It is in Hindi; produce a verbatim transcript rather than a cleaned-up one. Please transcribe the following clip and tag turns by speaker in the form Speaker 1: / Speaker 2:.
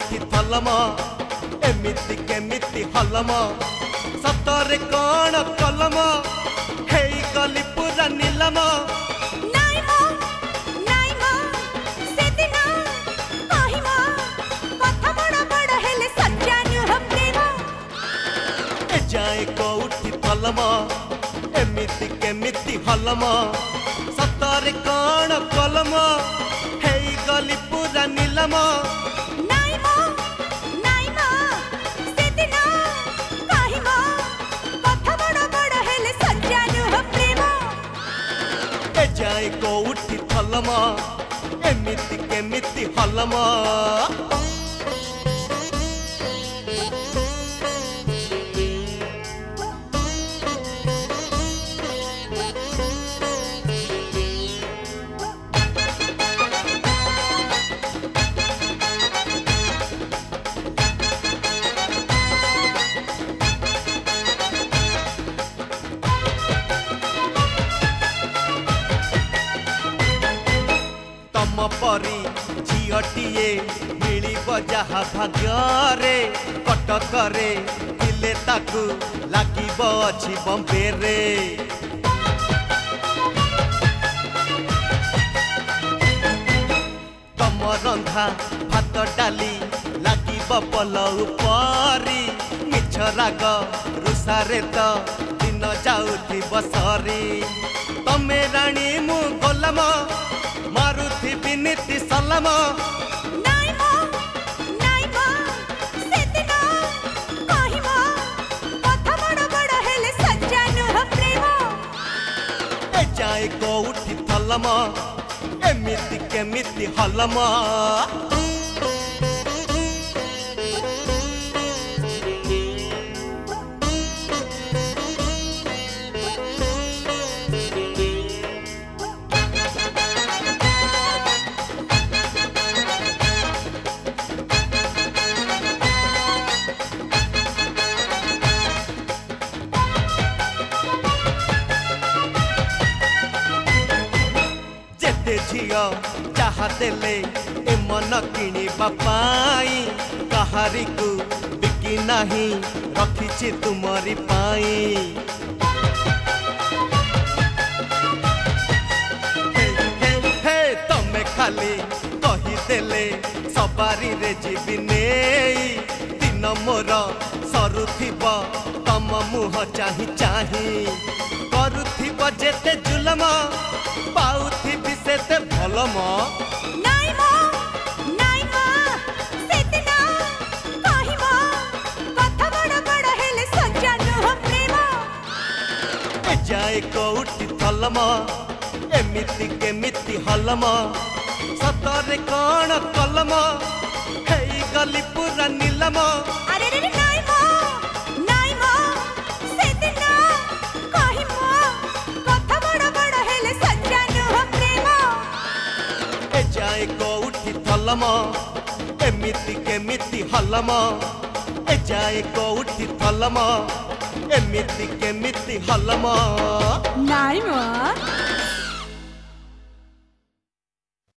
Speaker 1: कोउठी थलम एमिति केमिति हलम सतरे कौन कलम हेई गली पूरा नीलम
Speaker 2: नाई मो नाई मो सेदिन कहिमो कथा बड़ बड़ हेले सज्जानु हम प्रेम
Speaker 1: ए जाए कोउठी थलम एमिति केमिति हलम सतरे कौन कलम हेई गली पूरा नीलम
Speaker 2: नाई मो नाई मो सेदिन कहिमो कथा बड़ बड़ हेले सज्जानु हम प्रेम
Speaker 1: ए जाए कोउठी थलम एमिति केमिति हलम तम परी झीटीए मिलिब जहा भाग्य कटकरे दिले ताकू लागिब अछि बम्बे रे तम रंधा भात डाली लागिब पलउ परी मिछ राग रुसारे तो दिन जाउथि बसरी तमे रानी मु गोलम मारुथि बिनीति सलम
Speaker 2: नाई मो नाई मो सेदिन कहिमो कथा बड़ बड़ हेले सज्जानु हम प्रेम
Speaker 1: ए जाए कोउठी थलम एमिति केमिति हलम झियो चाह देले ए मन किनिबा पाई कहारी को बिकी नहीं रखिछि तुमरी पाई हे हे हे तमे खाली कही देले सवारी रे जीवी नेई दिन मोर सरुथिब तम मुह चाही चाही करुथिब जेते जुलम पाउथिबि सेते भलम
Speaker 2: नाई मो नाई मो सेदिन कहिमो कथा बड़ बड़ हेले सज्जानु हम प्रेम
Speaker 1: ए जाए कोउठी थलम एमिति केमिति हलम सतरे कौन कलम हेई गली पूरा नीलम
Speaker 2: अरे रे नाई मो नाई मो सेदिन कहिमो कथा बड़ बड़ हेले सज्जानु हम प्रेम
Speaker 1: ए जाए कोउठी थलम एमिति केमिति हलम ए जाए कोउठी थलम एमिति केमिति हलम
Speaker 2: नाई मो